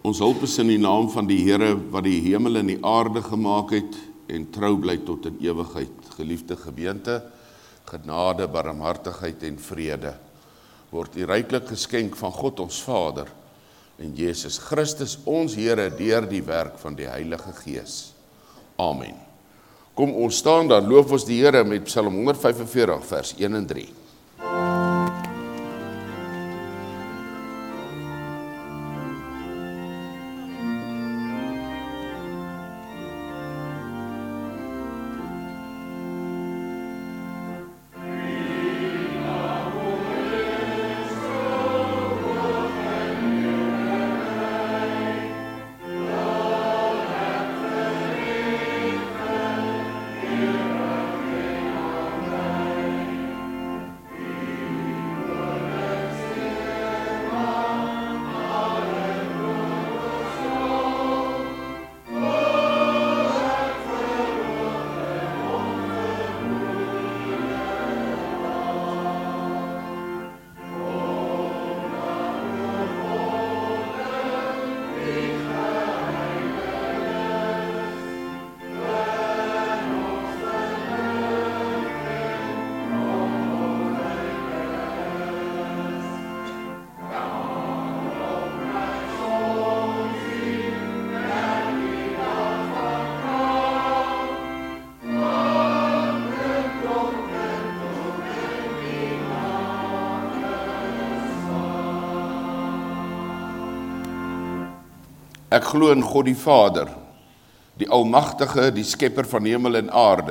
Ons hulp is in die naam van die Here wat die hemel en die aarde gemaak het en trou bly tot in ewigheid. Geliefde gemeente, genade, barmhartigheid en vrede word u ryklik geskenk van God ons Vader en Jesus Christus ons Here deur die werk van die Heilige Gees. Amen. Kom ons staan, dan loof ons die Here met Psalm 145 vers 1 en 3. Ek glo in God die Vader, die Almagtige, die Skepper van hemel en aarde,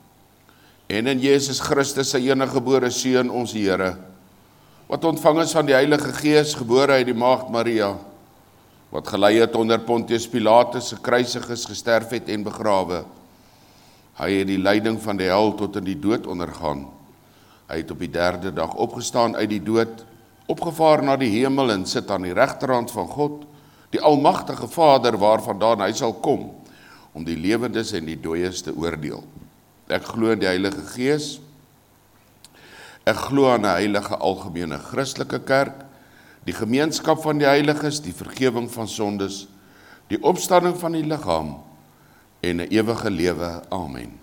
en in Jesus Christus, sy eniggebore Seun, ons Here, wat ontvang is van die Heilige Gees, gebore uit die Maagd Maria, wat gelei het onder Pontius Pilatus, gekruisig is, gesterf het en begrawe. Hy het die lyding van die hel tot in die dood ondergaan. Hy het op die 3de dag opgestaan uit die dood, opgevaar na die hemel en sit aan die regterhand van God, die Almagtige Vader waarvandaan hy sal kom, om die lewendes en die dooies te oordeel. Ek glo in die Heilige Gees, ek glo aan 'n heilige algemene Christelike kerk, die gemeenskap van die heiliges, die vergifnis van sondes, die opstanding van die liggaam en 'n ewige lewe. Amen.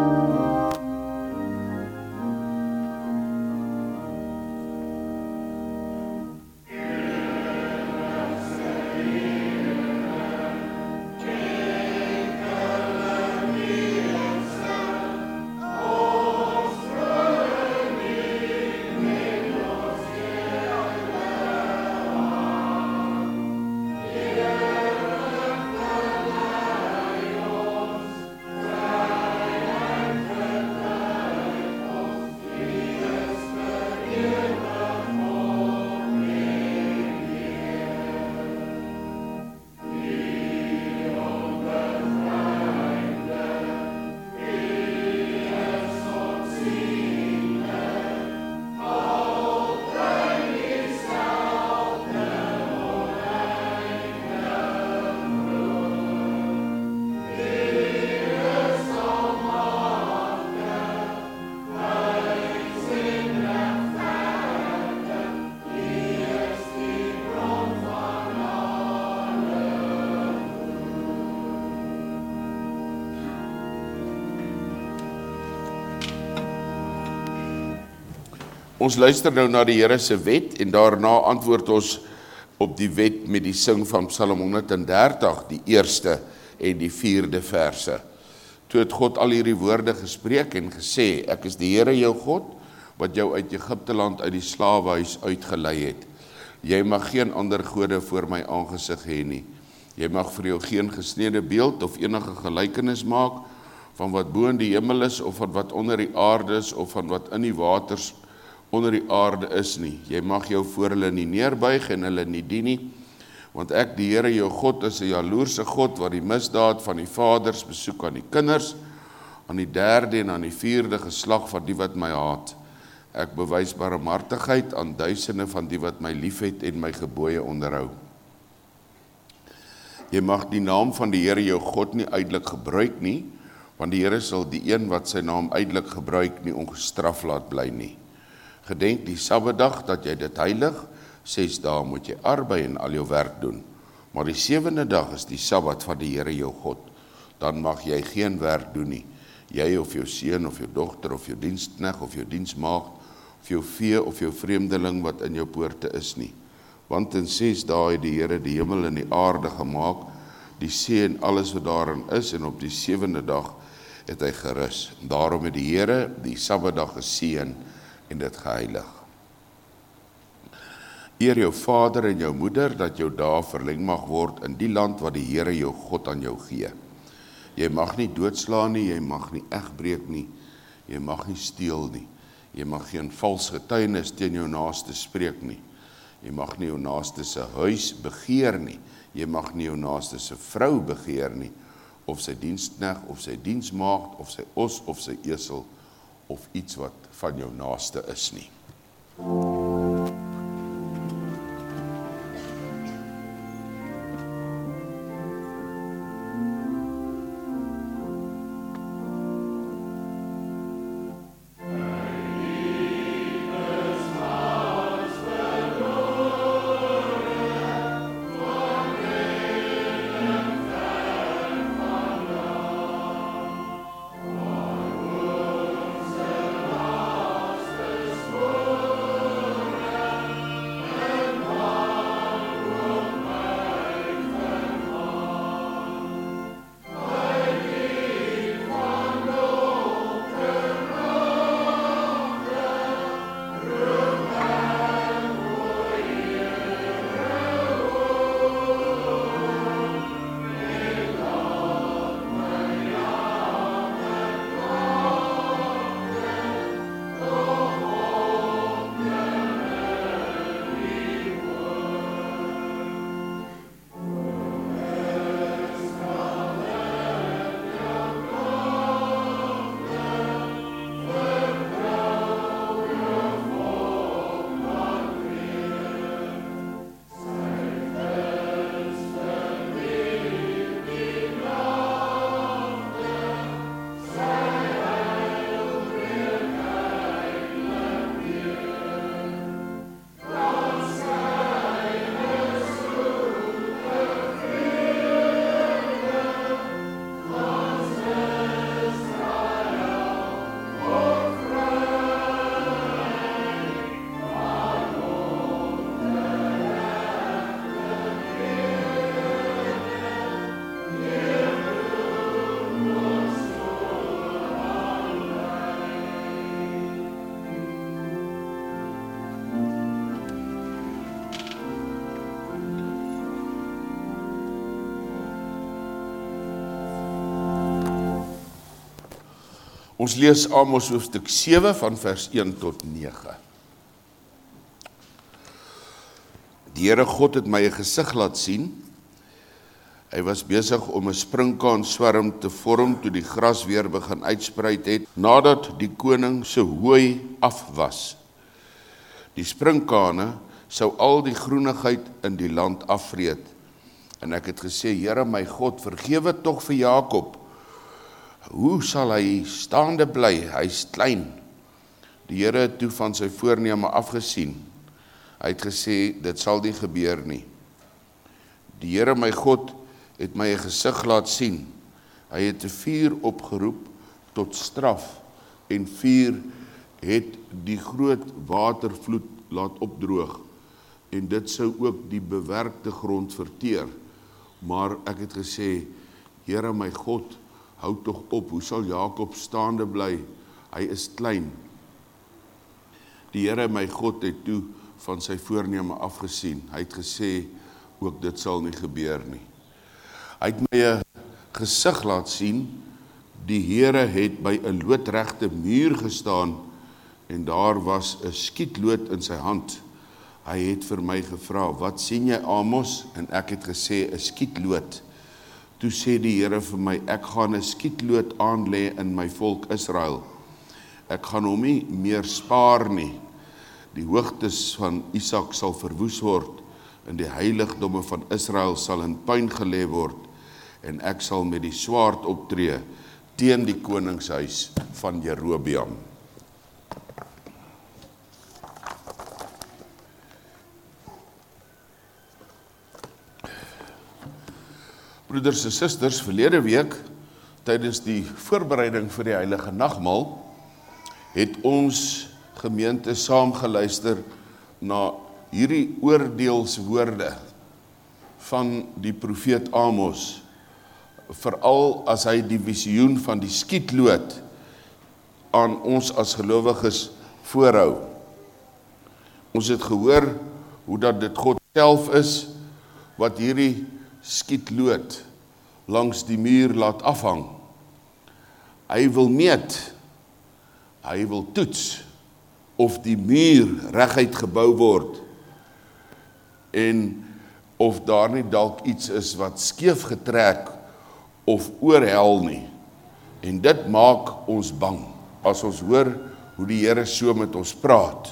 Ons luister nou na die Here se wet en daarna antwoord ons op die wet met die sing van Psalm 130, die 1ste en die 4de verse. Toe het God al hierdie woorde gespreek en gesê, ek is die Here jou God, wat jou uit Egipte land uit die slawehuis uitgelei het. Jy mag geen ander gode voor my aangesig hê nie. Jy mag vir jou geen gesnede beeld of enige gelykenis maak van wat bo in die hemel is of van wat onder die aarde is of van wat in die waters onder die aarde is nie. Jy mag jou voor hulle nie neerbuig en hulle nie dien nie, want ek, die Here jou God, is 'n jaloerse God, wat die misdaad van die vaders besoek aan die kinders, aan die 3de en aan die 4de geslag van die wat my haat. Ek bewys barmhartigheid aan duisende van die wat my liefhet en my gebooie onderhou. Jy mag die naam van die Here jou God nie uitelik gebruik nie, want die Here sal die een wat sy naam uitelik gebruik nie ongestraf laat bly nie. Gedenk die Sabbatdag dat jy dit heilig, 6 dae moet jy arbei en al jou werk doen. Maar die 7de dag is die Sabbat van die Here jou God. Dan mag jy geen werk doen nie. Jy of jou seun of jou dogter of jou diensknegt of jou diensmaagd of jou vee of jou vreemdeling wat in jou poorte is nie. Want in 6 dae het die Here die hemel en die aarde gemaak, die see en alles wat daarin is, en op die 7de dag het hy gerus. Daarom het die Here die Sabbatdag geseën en dit geheilig. Eer jou vader en jou moeder, dat jou dae verleng mag word in die land wat die Here jou God aan jou gee. Jy mag nie doodslaan nie, jy mag nie egbreek nie, jy mag nie steel nie, jy mag geen vals getuienis teen jou naaste spreek nie, jy mag nie jou naaste se huis begeer nie, jy mag nie jou naaste se vrou begeer nie, of sy diensknegt, of sy diensmaagd, of sy os, of sy esel, of iets wat van jou naaste is nie. Ons lees Amos hoofstuk 7 van vers 1 tot 9. Die Here God het my 'n gesig laat sien. Hy was besig om 'n sprinkaan-swerm te vorm toe die gras weer begin uitspruit het, nadat die koning se hooi af was. Die sprinkane sou al die groenigheid in die land afvreet. En ek het gesê, Here my God, vergewe tog vir Jakob. Hoe sal hy staande bly? Hy's klein. Die Here het toe van sy voorneme afgesien. Hy het gesê, dit sal nie gebeur nie. Die Here my God het my 'n gesig laat sien. Hy het 'n vuur opgeroep tot straf, en vuur het die groot watervloed laat opdroog, en dit sou ook die bewerkte grond verteer. Maar ek het gesê, Here my God, hou tog op, hoe sal Jakob staande bly? Hy is klein. Die Here my God het toe van sy voorneme afgesien. Hy het gesê, ook dit sal nie gebeur nie. Hy het my 'n gesig laat sien. Die Here het by 'n loodregte muur gestaan, en daar was 'n skietlood in sy hand. Hy het vir my gevra, wat sien jy, Amos? En ek het gesê, 'n skietlood. Toe sê die Here vir my, ek gaan 'n skietlood aanlê in my volk Israel. Ek gaan hom nie meer spaar nie. Die hoogtes van Isak sal verwoes word, en die heiligdomme van Israel sal in puin gelê word, en ek sal met die swaard optree teen die koningshuis van Jerobeam. Broeders en susters, verlede week, tydens die voorbereiding vir die Heilige Nagmaal, het ons gemeente saamgeluister na hierdie oordeelswoorde van die profeet Amos, veral as hy die visioen van die skietloot aan ons as gelowiges voorhou. Ons het gehoor hoe dat dit God self is wat hierdie skietloot langs die muur laat afhang. Hy wil meet, hy wil toets of die muur reguit gebou word en of daar nie dalk iets is wat skeef getrek of oorhel nie. En dit maak ons bang as ons hoor hoe die Here so met ons praat.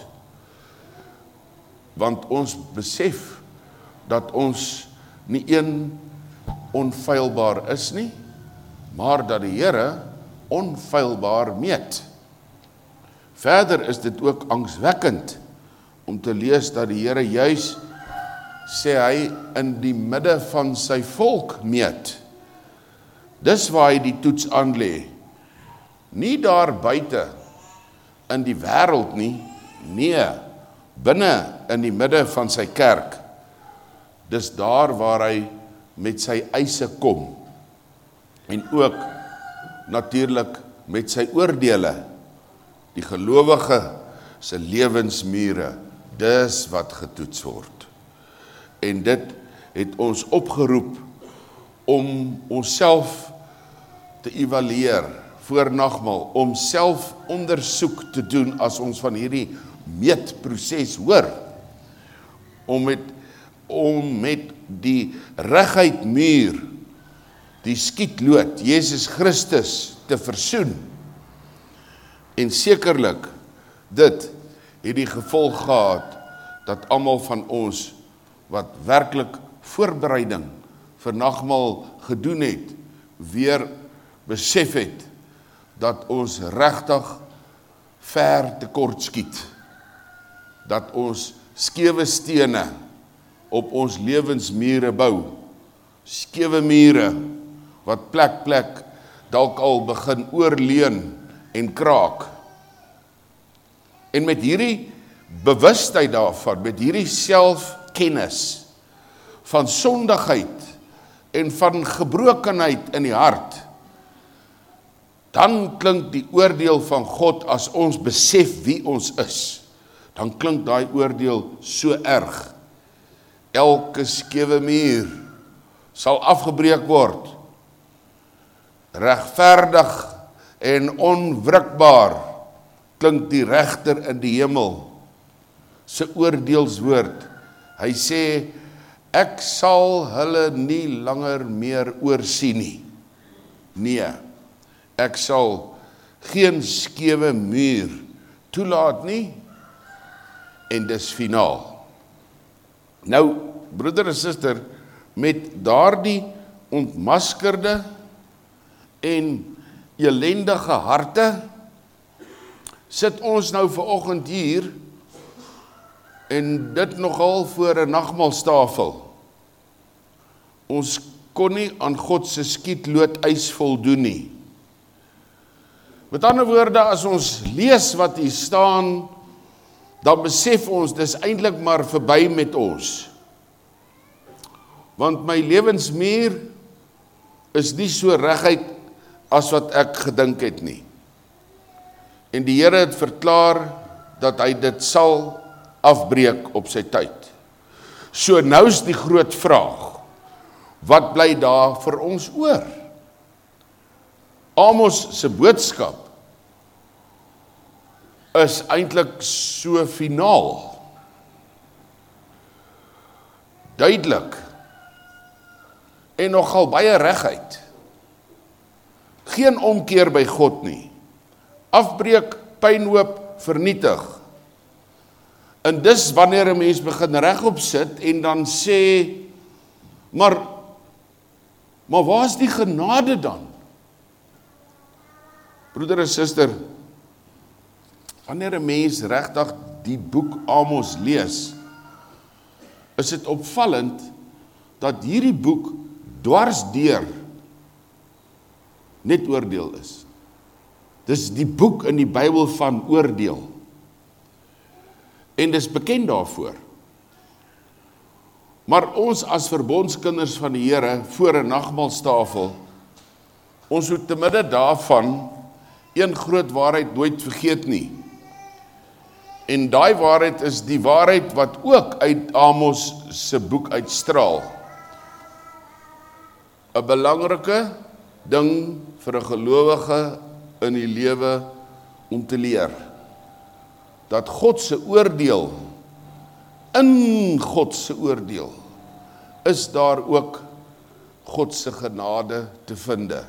Want ons besef dat ons nie een onfeilbaar is nie, maar dat die Here onfeilbaar meet. Verder is dit ook angswekkend om te lees dat die Here juis sê hy in die midde van sy volk meet. Dis waar hy die toets aanlê. Nie daar buite in die wêreld nie, nee, binne in die midde van sy kerk. Dis daar waar hy met sy eise kom en ook natuurlik met sy oordeele. Die gelowige se lewensmure, dis wat getoets word. En dit het ons opgeroep om onsself te evalueer voor nagmaal, om self ondersoek te doen as ons van hierdie meetproses hoor, om met die reguit muur, die skietloot, Jesus Christus te versoen. En sekerlik, dit het die gevolg gehad, dat almal van ons, wat werklik voorbereiding vir nagmaal gedoen het, weer besef het, dat ons regtig ver tekort skiet, dat ons skewe stene op ons lewensmure bou, skewe mure, wat plek dalk al begin oorleun en kraak. En met hierdie bewustheid daarvan, met hierdie selfkennis van sondigheid en van gebrokenheid in die hart, dan klink die oordeel van God as ons besef wie ons is. Dan klink daai oordeel so erg. Elke skewe muur sal afgebreek word. Regverdig en onwrikbaar klink die regter in die hemel se oordeelswoord. Hy sê, ek sal hulle nie langer meer oorsien nie. Nee, ek sal geen skewe muur toelaat nie, en dis finaal. Nou, broeder en suster, met daardie ontmaskerde en elendige harte, sit ons nou vanoggend hier, en dit nogal voor 'n nagmaalstafel. Ons kon nie aan God se skietloot eis voldoen nie. Met ander woorde, as ons lees wat hier staan, dan besef ons, dis eintlik maar verby met ons. Want my lewensmuur is nie so reguit as wat ek gedink het nie. En die Here het verklaar dat hy dit sal afbreek op sy tyd. So nou is die groot vraag, wat bly daar vir ons oor? Amos se boodskap is eintlik so finaal, duidelik, en nogal baie reguit. Geen omkeer by God nie. Afbreek, pynhoop, vernietig. En dis wanneer 'n mens begin regop sit en dan sê, maar waar is die genade dan? Broeder en suster, wanneer 'n mens regtig die boek Amos lees, is dit opvallend dat hierdie boek dwars deur net oordeel is. Dis die boek in die Bybel van oordeel. En dis bekend daarvoor. Maar ons as verbondskinders van die Here voor 'n nagmaalstafel, ons moet te midde daarvan een groot waarheid nooit vergeet nie. En daai waarheid is die waarheid wat ook uit Amos se boek uitstraal. 'n Belangrike ding vir 'n gelowige in die lewe om te leer. Dat God se oordeel, in God se oordeel, is daar ook God se genade te vind.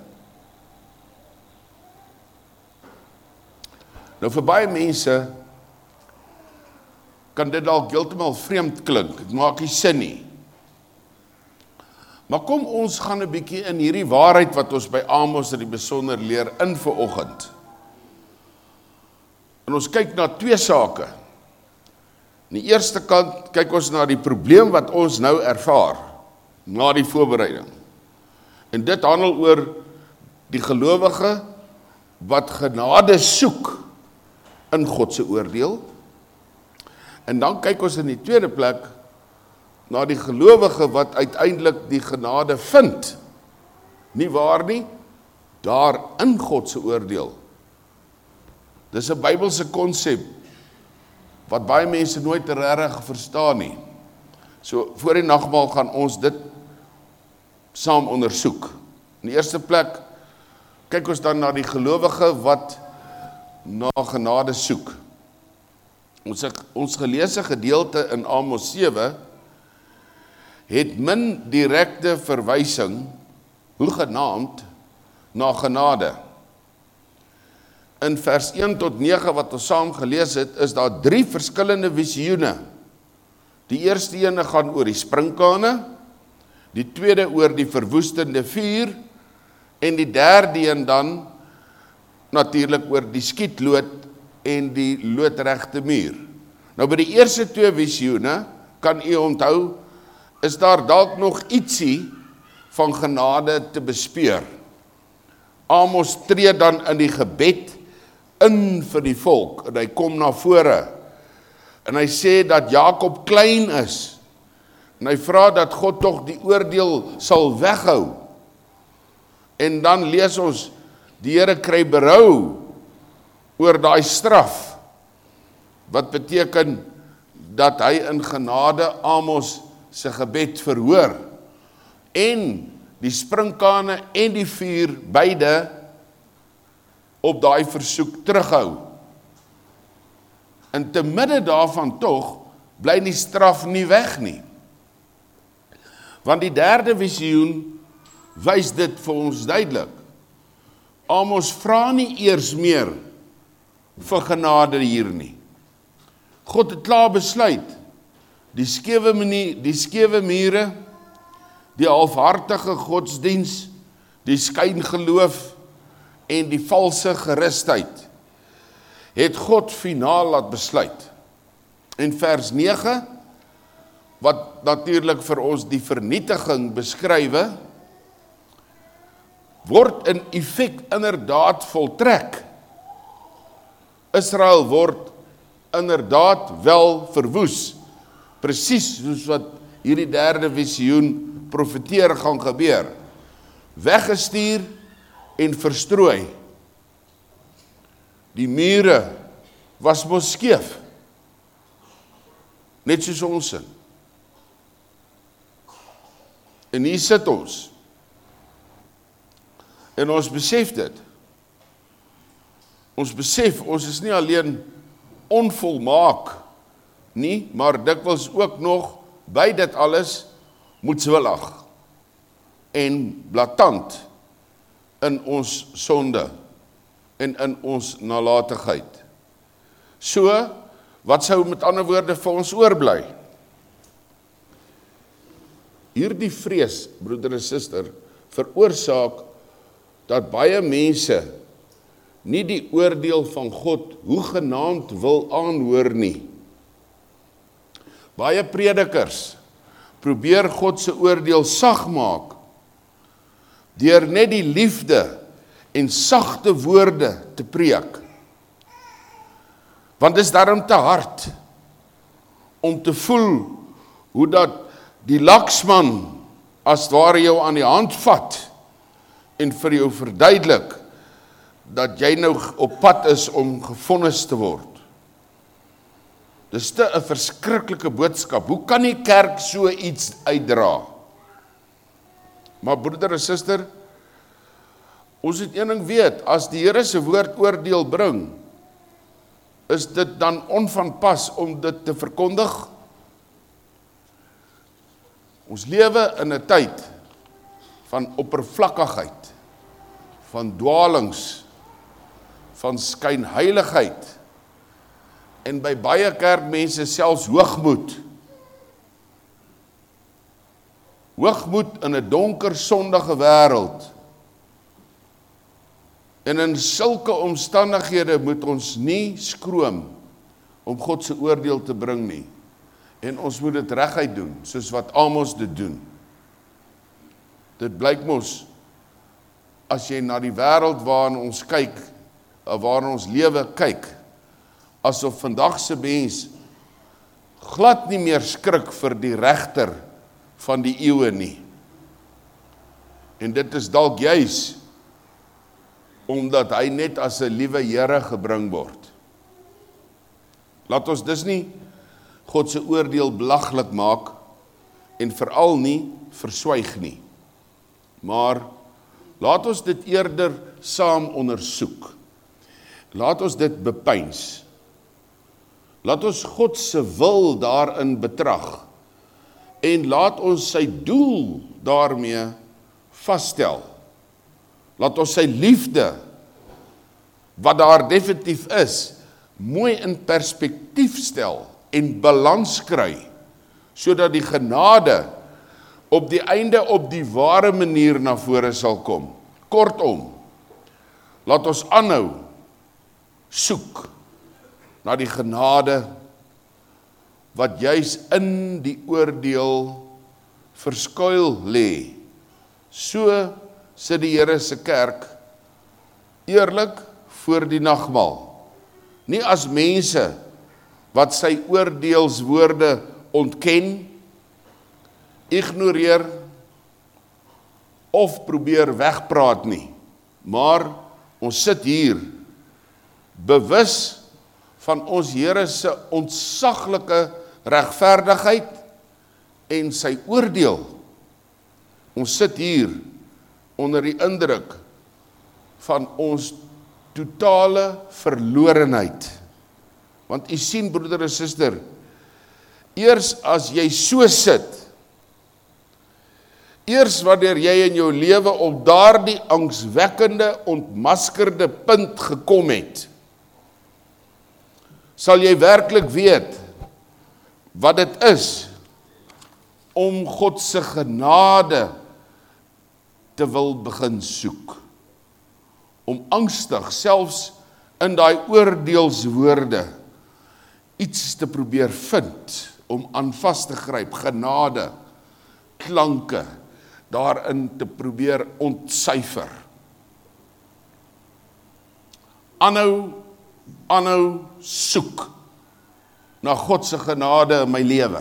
Nou vir baie mense kan dit dalk heeltemal vreemd klink, dit maak nie sin nie. Maar kom ons gaan 'n bietjie in hierdie waarheid wat ons by Amos in die besonder leer in vanoggend. En ons kyk na twee sake. Aan die eerste kant kyk ons na die probleem wat ons nou ervaar, na die voorbereiding. En dit handel oor die gelowige wat genade soek in God se oordeel. En dan kyk ons in die tweede plek na die gelowige wat uiteindelik die genade vind. Nie waar nie, daar in God se oordeel. Dis 'n Bybelse konsep wat baie mense nooit regtig verstaan nie. So voor die nagmaal gaan ons dit saam ondersoek. In die eerste plek kyk ons dan na die gelowige wat na genade soek. Ons geleesde gedeelte in Amos 7 het min direkte verwysing, hoegenaamd, na genade. In vers 1 tot 9 wat ons saam gelees het, is daar 3 verskillende visioene. Die eerste ene gaan oor die sprinkane, die tweede oor die verwoestende vuur, en die derde een dan natuurlik oor die skietlood en die loodregte muur. Nou by die eerste 2 visioene, kan u onthou, is daar dalk nog ietsie van genade te bespeur. Amos tree dan in die gebed in vir die volk, en hy kom na vore, en hy sê dat Jakob klein is, en hy vra dat God tog die oordeel sal weghou, en dan lees ons, die Here kry berou oor daai straf, wat beteken dat hy in genade Amos se gebed verhoor, en die sprinkane en die vuur beide op daai versoek terughou. En te midde daarvan tog, bly die straf nie weg nie. Want die derde visioen wys dit vir ons duidelik. Amos vra nie eers meer vir genade hier nie. God het klaar besluit, die skewe mure, die halfhartige godsdiens, die skyngeloof en die valse gerustheid, het God finaal laat besluit. En vers 9, wat natuurlik vir ons die vernietiging beskrywe, word in effek inderdaad voltrek. Israel word inderdaad wel verwoes, presies soos wat hierdie derde visioen profeteer gaan gebeur. Weggestuur en verstrooi. Die mure was mos skeef, net soos ons sin. En hier sit ons. En ons besef dit. Ons besef, ons is nie alleen onvolmaak nie, maar dikwels ook nog by dit alles moedswillig en blaatant in ons sonde en in ons nalatigheid. So, wat sou met ander woorde vir ons oorbly? Hierdie vrees, broeder en suster, veroorsaak dat baie mense nie die oordeel van God hoegenaamd wil aanhoor nie. Baie predikers probeer God se oordeel sag maak deur net die liefde en sagte woorde te preek. Want dit is daarom te hard om te voel hoe dat die laksman as ware jou aan die hand vat en vir jou verduidelik dat jy nou op pad is om gevonnis te word. Dis te 'n verskriklike boodskap. Hoe kan die kerk so iets uitdra? Maar broeder en suster, ons het een ding weet, as die Here se woord oordeel bring, is dit dan onvanpas om dit te verkondig? Ons lewe in 'n tyd van oppervlakkigheid, van dwalings, van skynheiligheid, en by baie kerkmense selfs hoogmoed. Hoogmoed in 'n donker sondige wêreld. En in sulke omstandighede moet ons nie skroom om God se oordeel te bring nie. En ons moet dit reguit doen, soos wat Amos dit doen. Dit blyk mos, as jy na die wêreld waarin ons kyk, waarin ons lewe kyk, asof vandag se mens glad nie meer skrik vir die regter van die eeue nie. En dit is dalk juis omdat hy net as 'n liewe Here gebring word. Laat ons dus nie God se oordeel belaglik maak en veral nie verswyg nie. Maar laat ons dit eerder saam ondersoek. Laat ons dit bepeins. Laat ons God se wil daarin betrag en laat ons sy doel daarmee vasstel. Laat ons sy liefde, wat daar definitief is, mooi in perspektief stel en balans kry, sodat die genade op die einde op die ware manier na vore sal kom. Kortom, laat ons aanhou soek na die genade wat juis in die oordeel verskuil lê. So sit die Here se kerk eerlik voor die nagmaal. Nie as mense wat sy oordeelswoorde ontken, ignoreer of probeer wegpraat nie, maar ons sit hier bewus van ons Here se ontsaglike regverdigheid en sy oordeel. Ons sit hier onder die indruk van ons totale verlorenheid. Want u sien, broeder en suster, eers as jy so sit, eers wanneer jy in jou lewe op daardie angswekkende, ontmaskerde punt gekom het, sal jy werklik weet wat dit is om God se genade te wil begin soek. Om angstig, selfs in daai oordeelswoorde, iets te probeer vind, om aan vas te gryp, genade, klanke, daarin te probeer ontsyfer. Aanhou soek na God se genade in my lewe.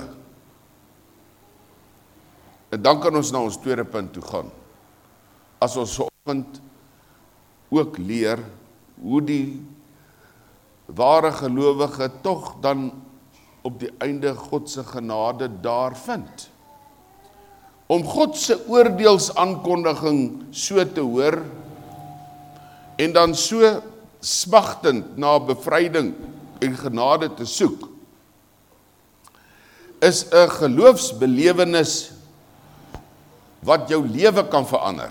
En dan kan ons na ons tweede punt toe gaan. As ons vanoggend ook leer hoe die ware gelowige tog dan op die einde God se genade daar vind. Om God se oordeelsaankondiging so te hoor en dan so smagtend na bevryding en genade te soek, is 'n geloofsbelewenis wat jou lewe kan verander.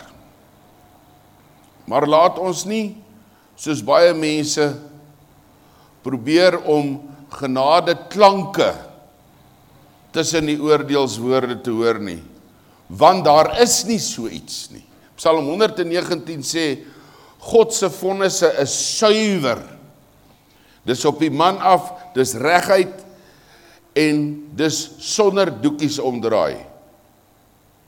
Maar laat ons nie, soos baie mense, probeer om genade klanke tussen die oordeelswoorde te hoor nie, want daar is nie so iets nie. Psalm 119 sê, God se vonnisse is suiwer. Dis op die man af, dis reguit en dis sonder doekies omdraai.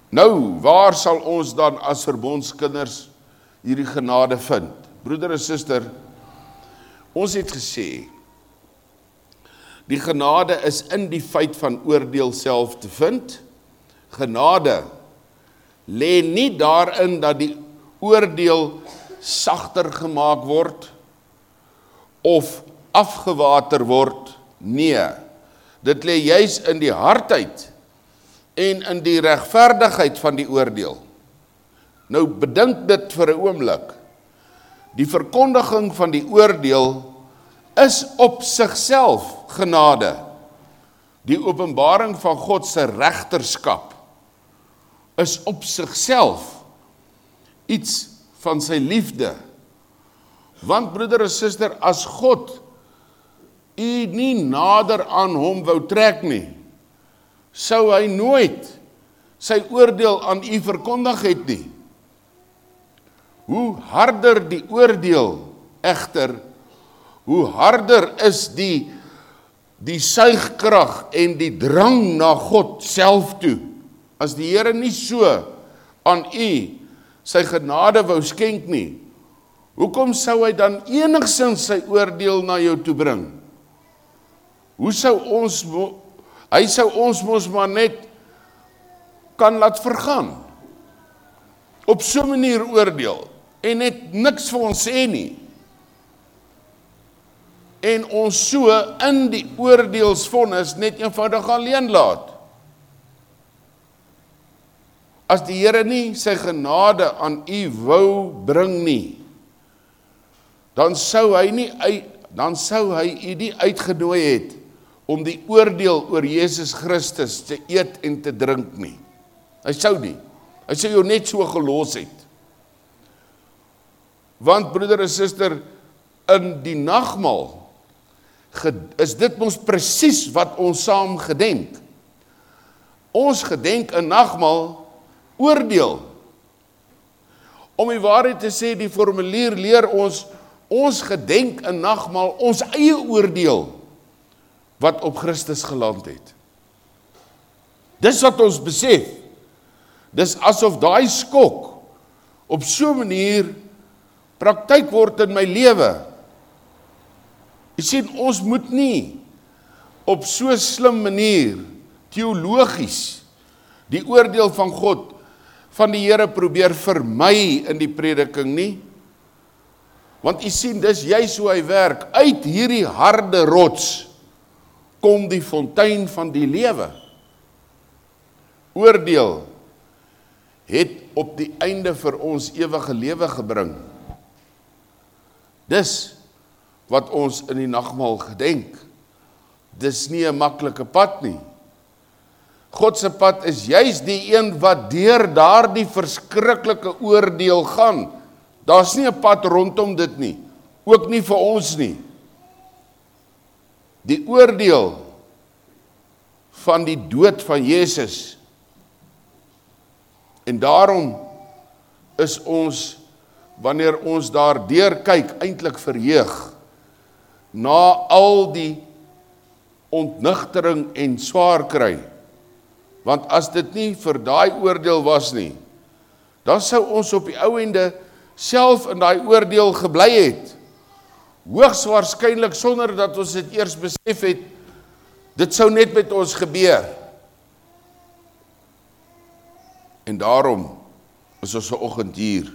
Nou, waar sal ons dan as verbondskinders hierdie genade vind? Broeder en suster, ons het gesê, die genade is in die feit van oordeel self te vind. Genade lê nie daarin dat die oordeel sagter gemaak word of afgewater word. Nee, dit lê juis in die hardheid en in die regverdigheid van die oordeel. Nou bedink dit vir 'n oomblik. Die verkondiging van die oordeel is op sigself genade. Die openbaring van God se regterskap is op sigself iets van sy liefde. Want broeder en suster, as God u nie nader aan hom wou trek nie, sou hy nooit sy oordeel aan u verkondig het nie. Hoe harder die oordeel egter, hoe harder is die suigkrag en die drang na God self toe. As die Here nie so aan u sy genade wou skenk nie, hoekom sou hy dan enigsins sy oordeel na jou toe bring? Hy sou ons mos maar net kan laat vergaan. Op so 'n manier oordeel en net niks vir ons sê nie. En ons so in die oordeelsvonnis net eenvoudig alleen laat. As die Here nie sy genade aan u wou bring nie, dan sou hy u nie uitgenooi het om die oordeel oor Jesus Christus te eet en te drink nie. Hy sou nie. Hy sou jou net so gelos het. Want broeder en suster, in die nagmaal is dit mos presies wat ons saam gedenk. Ons gedenk 'n nagmaal oordeel. Om die waarheid te sê, die formulier leer ons gedenk 'n nagmaal ons eie oordeel wat op Christus geland het. Dis wat ons besef. Dis asof daai skok op so 'n manier praktyk word in my lewe. Jy sien, ons moet nie op so 'n slim manier teologies die oordeel van God, van die Here probeer vermy in die prediking nie. Want jy sien, dis juis hoe hy werk. Uit hierdie harde rots kom die fontein van die lewe. Oordeel het op die einde vir ons ewige lewe gebring. Dis wat ons in die nagmaal gedenk. Dis nie 'n maklike pad nie. God se pad is juis die een wat deur daardie verskriklike oordeel gaan. Daar's nie 'n pad rondom dit nie, ook nie vir ons nie. Die oordeel van die dood van Jesus. En daarom is ons, wanneer ons daardeur kyk, eintlik verheug na al die ontnigtering en swaar kry. Want as dit nie vir daai oordeel was nie, dan sou ons op die ou ende self in daai oordeel gebly het. Hoogs waarskynlik sonder dat ons dit eers besef het, dit sou net met ons gebeur. En daarom is ons vanoggend hier,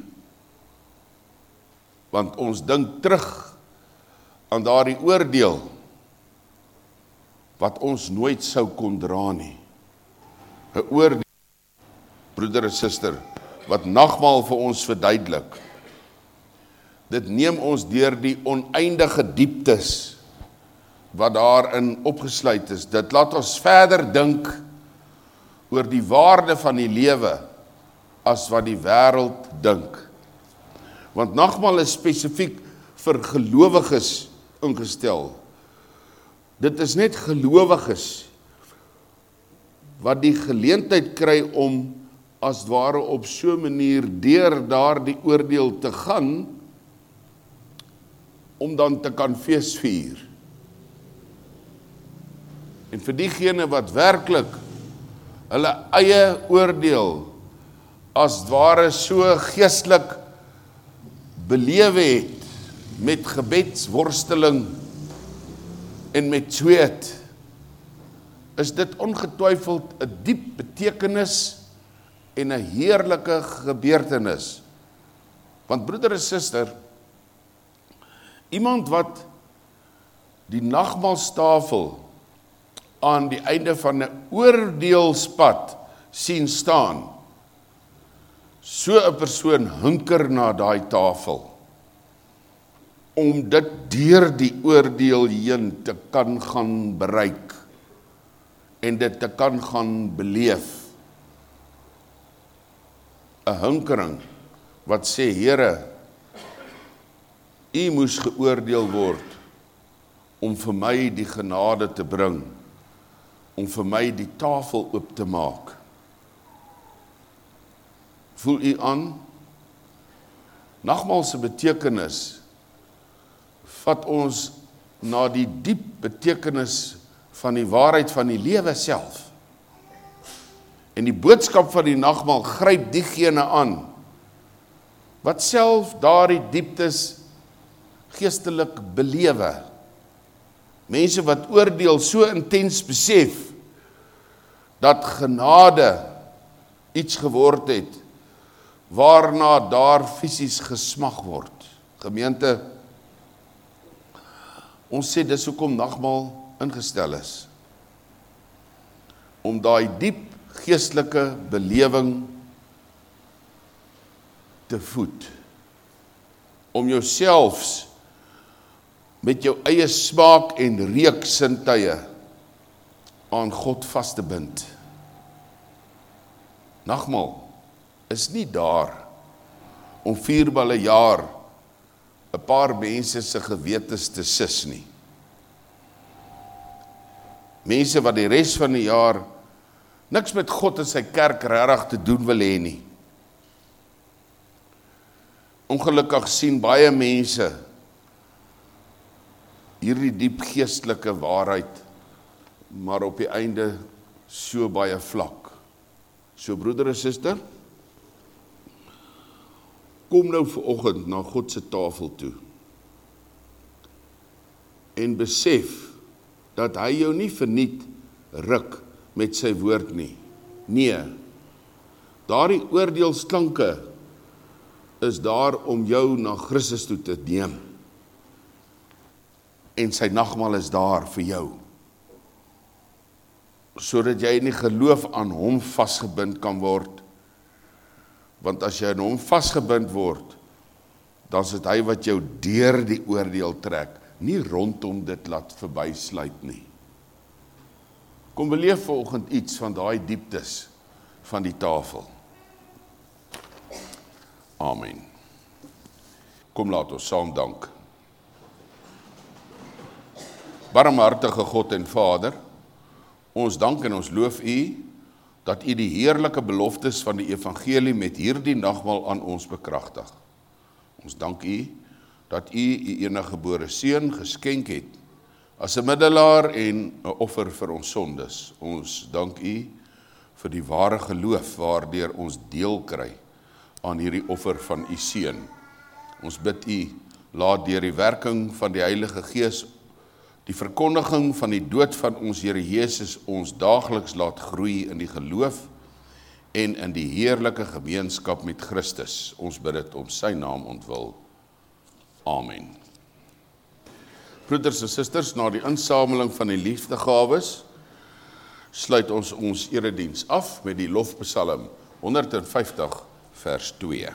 want ons dink terug aan daardie oordeel wat ons nooit sou kon dra nie. 'n Oordeel, broeder en suster, wat nagmaal vir ons verduidelik. Dit neem ons deur die oneindige dieptes wat daarin opgesluit is. Dit laat ons verder dink oor die waarde van die lewe as wat die wêreld dink. Want nagmaal is spesifiek vir gelowiges ingestel. Dit is net gelowiges wat die geleentheid kry om as ware op so 'n manier deur daardie oordeel te gaan, om dan te kan feesvier. En vir diegene wat werklik hulle eie oordeel as ware so geestelik belewe het, met gebedsworsteling en met sweet, is dit ongetwyfeld 'n diep betekenis en 'n heerlike gebeurtenis. Want broeder en suster, iemand wat die nagmaalstafel aan die einde van 'n oordeelspad sien staan, so 'n persoon hunker na daai tafel, om dit deur die oordeel heen te kan gaan bereik, en dit te kan gaan beleef. 'n hinkering wat sê, Here, U moes geoordeel word om vir my die genade te bring, om vir my die tafel oop te maak. Voel U aan? Nagmaal se betekenis vat ons na die diep betekenis van die waarheid van die lewe self. En die boodskap van die nagmaal gryp diegene aan wat self daardie dieptes geestelik belewe. Mense wat oordeel so intens besef dat genade iets geword het waarna daar fisies gesmag word. Gemeente, ons sê dis hoekom nagmaal ingestel is, om daai diep geestelike belewing te voed, om jouself met jou eie smaak en reuksintuie aan God vas te bind. Nagmaal is nie daar om 4 maal 'n jaar 'n paar mense se gewetes te sis nie. Mense wat die res van die jaar niks met God en sy kerk regtig te doen wil hê nie. Ongelukkig sien baie mense hierdie diep geestelike waarheid, maar op die einde so baie vlak. So broeder en suster, kom nou vanoggend na God se tafel toe en besef dat hy jou nie verniet ruk met sy woord nie. Nee, daardie oordeelsklanke is daar om jou na Christus toe te neem. En sy nagmaal is daar vir jou, sodat jy in die geloof aan hom vasgebind kan word. Want as jy aan hom vasgebind word, dan is dit hy wat jou deur die oordeel trek, nie rondom dit laat verbysluit nie. Kom beleef vanoggend iets van daai dieptes van die tafel. Amen. Kom laat ons saam dank. Barmhartige God en Vader, ons dank en ons loof U, dat U die heerlike beloftes van die evangelie met hierdie nagmaal aan ons bekragtig. Ons dank U, dat U U enige gebore seun geskenk het, as 'n middelaar en 'n offer vir ons sondes. Ons dank U vir die ware geloof, waardeur ons deel kry aan hierdie offer van U seun. Ons bid U, laat deur die werking van die Heilige Gees die verkondiging van die dood van ons Here Jesus ons daagliks laat groei in die geloof en in die heerlike gemeenskap met Christus. Ons bid dit om sy naam ontwil. Amen. Broeders en susters, na die insameling van die liefdegawes, sluit ons erediens af met die lofpsalm 150 vers 2.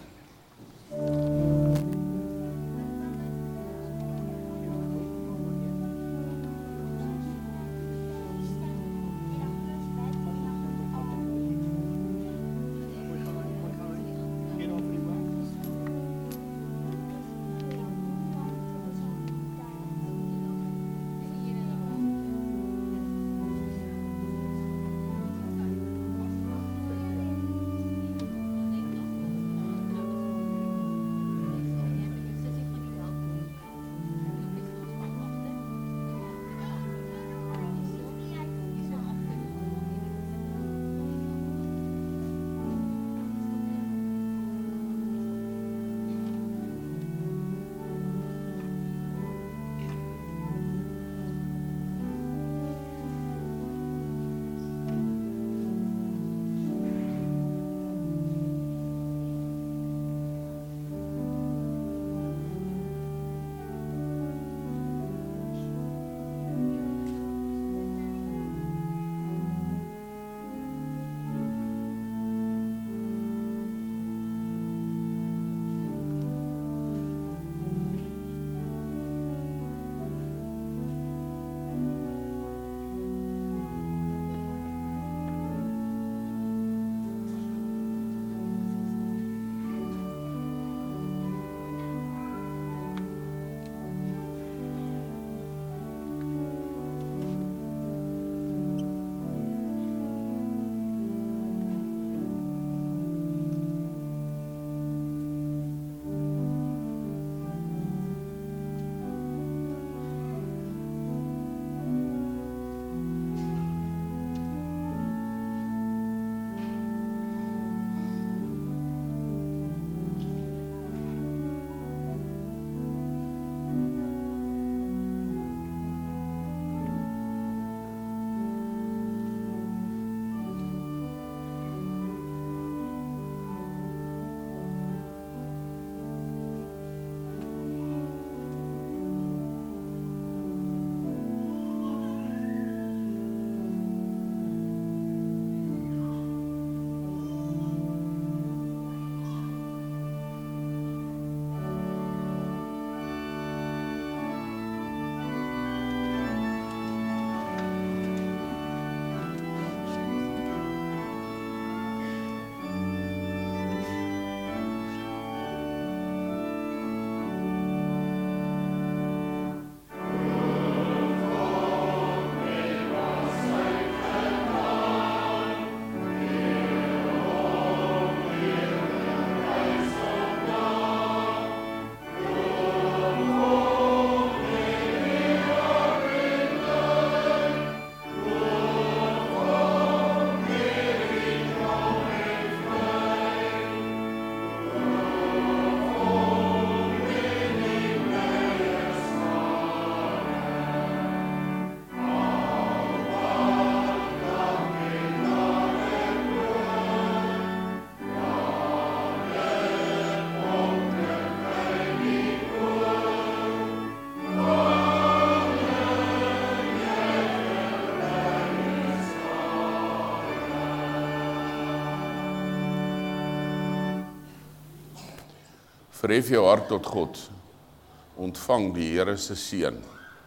Verhef jou hart tot God. Ontvang die Here se seën.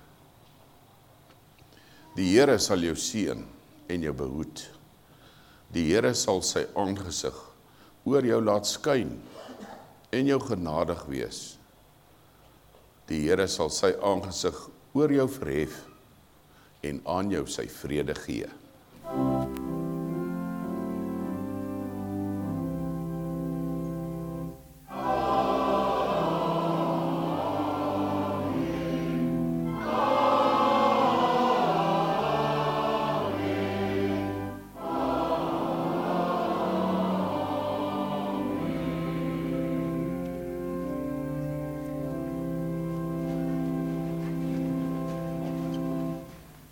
Die Here sal jou seën en jou behoed. Die Here sal sy aangesig oor jou laat skyn en jou genadig wees. Die Here sal sy aangesig oor jou verhef en aan jou sy vrede gee.